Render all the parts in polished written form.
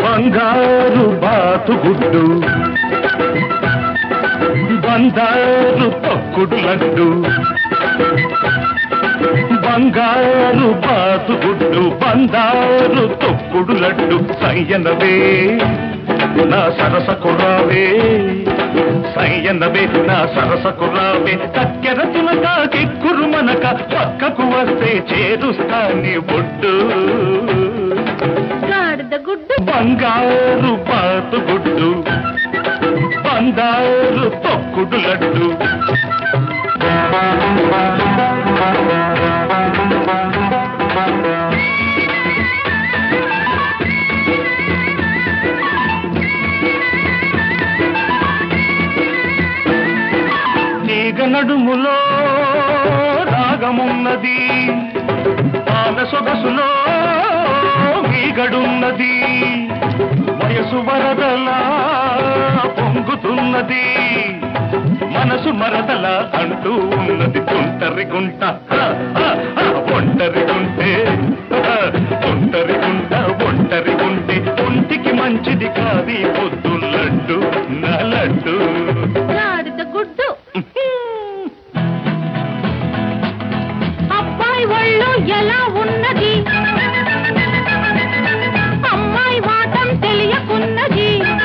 బంగారు బాతుగుడ్డు బంగారు తొక్కుడు లడ్డు బంగారు బాతుగుడ్డు బంగారు తొక్కుడు లడ్డు సయ్యనవే నా సరసకు రావే సయ్యనవే నా సరసకు రావే కక్కెర తునక కిక్కురు మనక పక్కకు వస్తే చేరుస్తా నీ బొడ్డు బంగారు బాతుగుడ్డు బంగారు తొక్కుడు లడ్డు తీగ నడుములో రాగమున్నది పాల సొగసులో మీగడున్నది వయసు వరదలా పొంగుతున్నది మనసు మరదల అంటూ ఉన్నది తుంటరి గుంట ఒంటరి గుంటే తుంటరి గుంట ఒంటరి గుంటే ఒంటికి మంచిది కాది పొద్దు లడ్డు నా లడ్డు గుడ్డు అబ్బాయి ఒళ్ళు ఎలా ఉన్నది అమ్మాయి వాటం తెలియకున్నది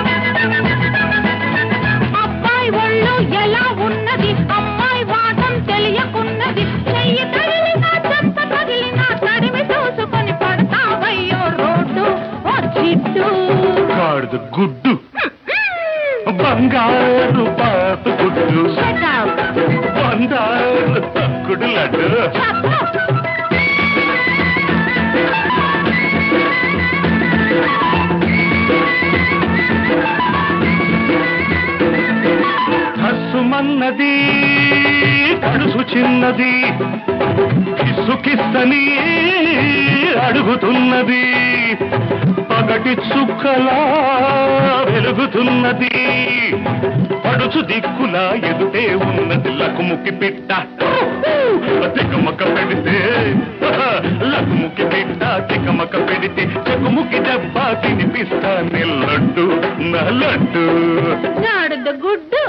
అబ్బాయి ఒళ్ళు ఎలా ఉన్నది అమ్మాయి వాటం తెలియకున్నది చెయ్యి తగిలినా చెత్త తగిలినా తడిమి చూసుకొని పడతావయ్యో రోడ్డు ఓ చిట్టు కాడు గుడ్డు బంగారు బాతుగుడ్డు బంగారు తక్కుడు లడ్డు హస్సుమన్నది కడుసు చిన్నది కిస్సుకిస్తని అడుగుతున్నది పగటి చుక్కలా వెలుగుతున్నది పడుచు దిక్కులా ఎదుటే ఉన్నది లకుముకి పిట్ట తికమక పెడితే లకుముకి పిట్ట తికమక పెడితే చెకుముకి దెబ్బ తినిపిస్తా లడ్డు నా లడ్డు గుడ్డు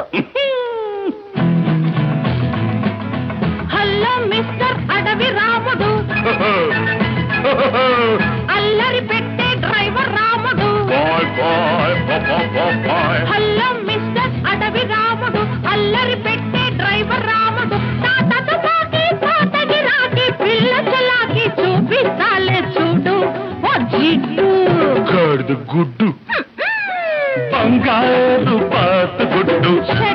హలో మిస్టర్ అడవి రాముడు అల్లరి పెట్టే డ్రైవర్ రాముడు హలో మిస్టర్ అడవి రాముడు అల్లరి పెట్టే డ్రైవర్ రాముడు తాతకి తాతకి రాకి పిల్ల చలాకి చూపిస్తాలే చూడు జిడ్డు గాడిద గుడ్డు బంగారు బాతుగుడ్డు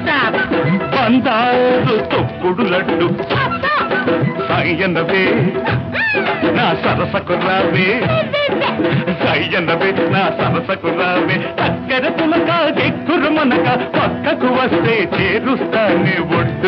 బంగారు తొక్కుడు లడ్డు సయ్యనవే నా సరసకు రావే సయ్యనవే నా సరసకు రావే కక్కెర తునక దిక్కురు మనక పక్కకు వస్తే చేరుస్తా నీ ఒడ్డు